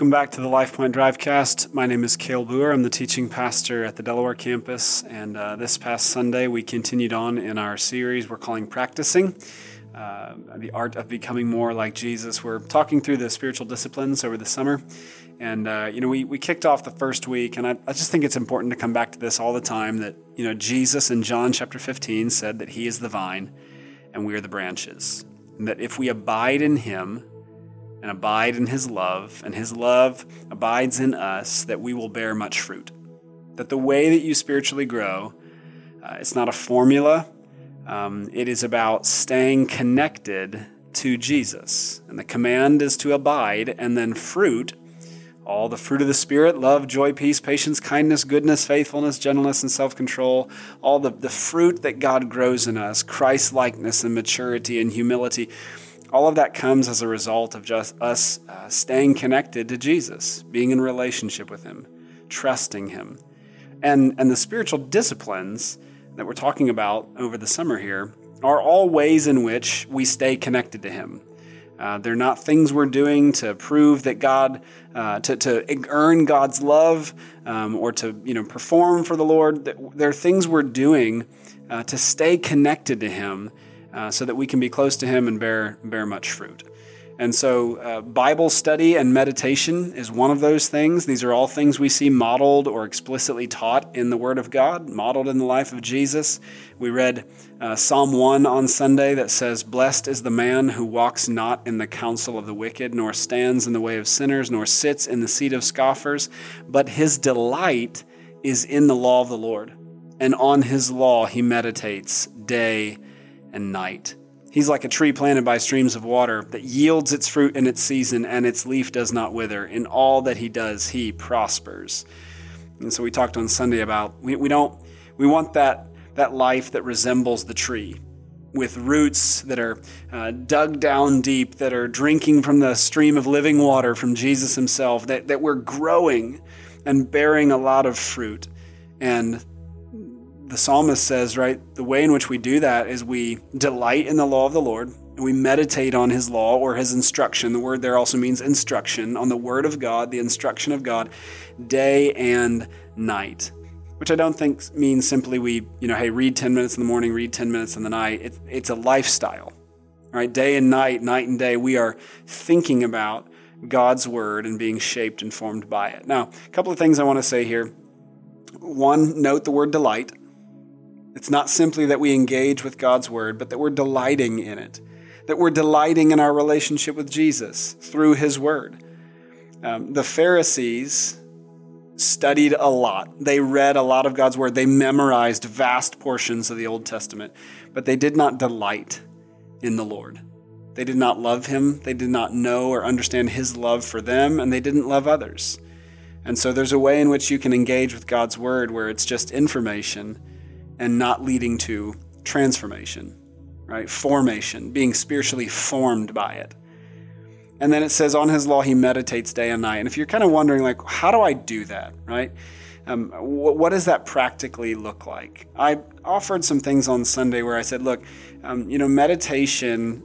Welcome back to the LifePoint Drivecast. My name is Cale Boer. I'm the teaching pastor at the Delaware campus, and this past Sunday we continued on in our series we're calling Practicing, the Art of Becoming More Like Jesus. We're talking through the spiritual disciplines over the summer, and we kicked off the first week, and I just think it's important to come back to this all the time, that Jesus in John chapter 15 said that he is the vine and we are the branches, and that if we abide in him and abide in his love, and his love abides in us, that we will bear much fruit. That the way that you spiritually grow, it's not a formula. It is about staying connected to Jesus. And the command is to abide, and then fruit, all the fruit of the Spirit, love, joy, peace, patience, kindness, goodness, faithfulness, gentleness, and self-control, all the fruit that God grows in us, Christ-likeness and maturity and humility. All of that comes as a result of just us staying connected to Jesus, being in relationship with him, trusting him. And the spiritual disciplines that we're talking about over the summer here are all ways in which we stay connected to him. They're not things we're doing to prove that God, to earn God's love or to perform for the Lord. They're things we're doing to stay connected to him, so that we can be close to him and bear much fruit. And so Bible study and meditation is one of those things. These are all things we see modeled or explicitly taught in the Word of God, modeled in the life of Jesus. We read Psalm 1 on Sunday that says, "Blessed is the man who walks not in the counsel of the wicked, nor stands in the way of sinners, nor sits in the seat of scoffers, but his delight is in the law of the Lord, and on his law he meditates day and night. He's like a tree planted by streams of water that yields its fruit in its season, and its leaf does not wither. In all that he does, he prospers." And so we talked on Sunday about we want that life that resembles the tree, with roots that are dug down deep, that are drinking from the stream of living water from Jesus himself, that we're growing and bearing a lot of fruit. And the psalmist says, right, the way in which we do that is we delight in the law of the Lord, and we meditate on his law or his instruction. The word there also means instruction, on the word of God, the instruction of God, day and night, which I don't think means simply we, read 10 minutes in the morning, read 10 minutes in the night. It's a lifestyle, right? Day and night, night and day, we are thinking about God's word and being shaped and formed by it. Now, a couple of things I want to say here. One, note the word delight. It's not simply that we engage with God's word, but that we're delighting in it, that we're delighting in our relationship with Jesus through his word. The Pharisees studied a lot. They read a lot of God's word. They memorized vast portions of the Old Testament, but they did not delight in the Lord. They did not love him. They did not know or understand his love for them, and they didn't love others. And so there's a way in which you can engage with God's word where it's just information and not leading to transformation, right? Formation, being spiritually formed by it. And then it says, on his law, he meditates day and night. And if you're kind of wondering, like, how do I do that, right? What does that practically look like? I offered some things on Sunday where I said, look, meditation,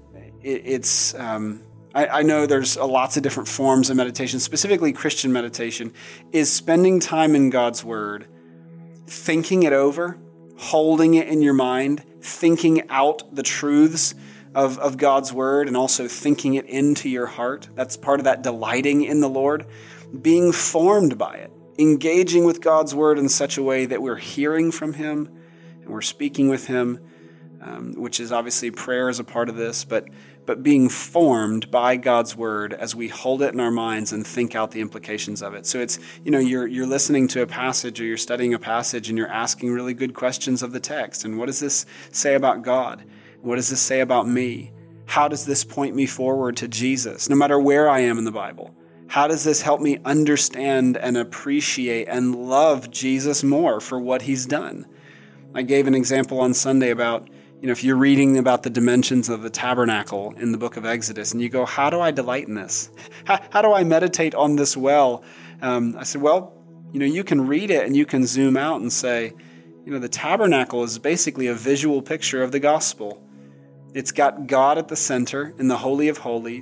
I know there's lots of different forms of meditation. Specifically, Christian meditation is spending time in God's word, thinking it over, holding it in your mind, thinking out the truths of God's word, and also thinking it into your heart. That's part of that delighting in the Lord, being formed by it, engaging with God's word in such a way that we're hearing from him and we're speaking with him, which is obviously prayer is a part of this, but being formed by God's word as we hold it in our minds and think out the implications of it. So it's, you're listening to a passage or you're studying a passage and you're asking really good questions of the text. And what does this say about God? What does this say about me? How does this point me forward to Jesus, no matter where I am in the Bible? How does this help me understand and appreciate and love Jesus more for what he's done? I gave an example on Sunday about, if you're reading about the dimensions of the tabernacle in the book of Exodus and you go, how do I delight in this? How do I meditate on this well? I said, well, you can read it and you can zoom out and say, the tabernacle is basically a visual picture of the gospel. It's got God at the center in the Holy of Holies.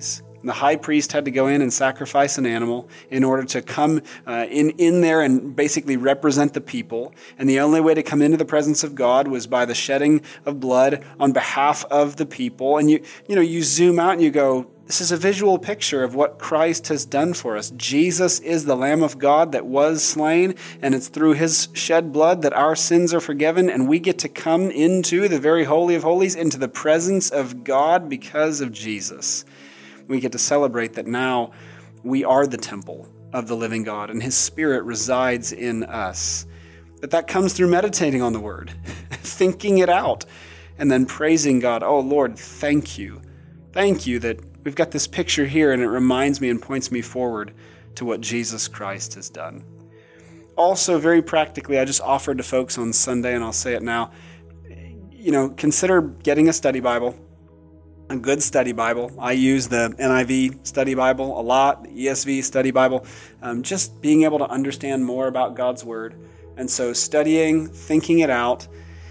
The high priest had to go in and sacrifice an animal in order to come in there and basically represent the people. And the only way to come into the presence of God was by the shedding of blood on behalf of the people. And you zoom out and you go, this is a visual picture of what Christ has done for us. Jesus is the Lamb of God that was slain, and it's through his shed blood that our sins are forgiven, and we get to come into the very Holy of Holies, into the presence of God because of Jesus. We get to celebrate that now we are the temple of the living God, and his Spirit resides in us. But that comes through meditating on the Word, thinking it out, and then praising God. Oh, Lord, thank you. Thank you that we've got this picture here, and it reminds me and points me forward to what Jesus Christ has done. Also, very practically, I just offered to folks on Sunday, and I'll say it now, consider getting a study Bible, a good study Bible. I use the NIV study Bible a lot, the ESV study Bible, just being able to understand more about God's Word. And so studying, thinking it out,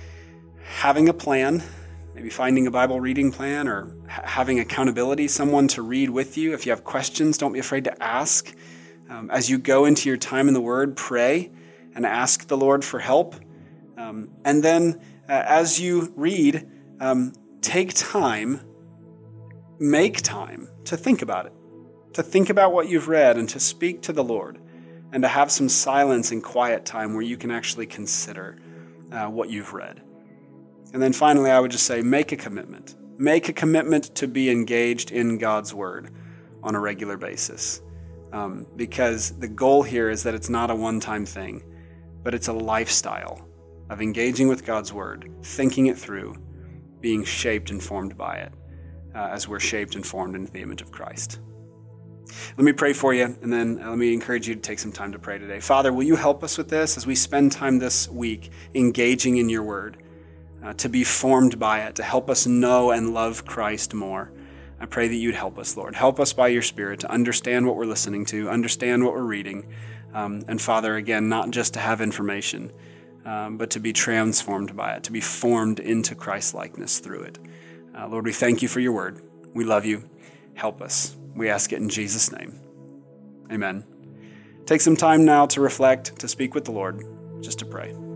having a plan, maybe finding a Bible reading plan or having accountability, someone to read with you. If you have questions, don't be afraid to ask. As you go into your time in the Word, pray and ask the Lord for help. And then as you read, take time, make time to think about it, to think about what you've read and to speak to the Lord and to have some silence and quiet time where you can actually consider what you've read. And then finally, I would just say, make a commitment. Make a commitment to be engaged in God's Word on a regular basis. Because the goal here is that it's not a one-time thing, but it's a lifestyle of engaging with God's Word, thinking it through, being shaped and formed by it, as we're shaped and formed into the image of Christ. Let me pray for you, and then let me encourage you to take some time to pray today. Father, will you help us with this as we spend time this week engaging in your Word? To be formed by it, to help us know and love Christ more. I pray that you'd help us, Lord. Help us by your Spirit to understand what we're listening to, understand what we're reading. And Father, again, not just to have information, but to be transformed by it, to be formed into Christ-likeness through it. Lord, we thank you for your word. We love you. Help us. We ask it in Jesus' name. Amen. Take some time now to reflect, to speak with the Lord, just to pray.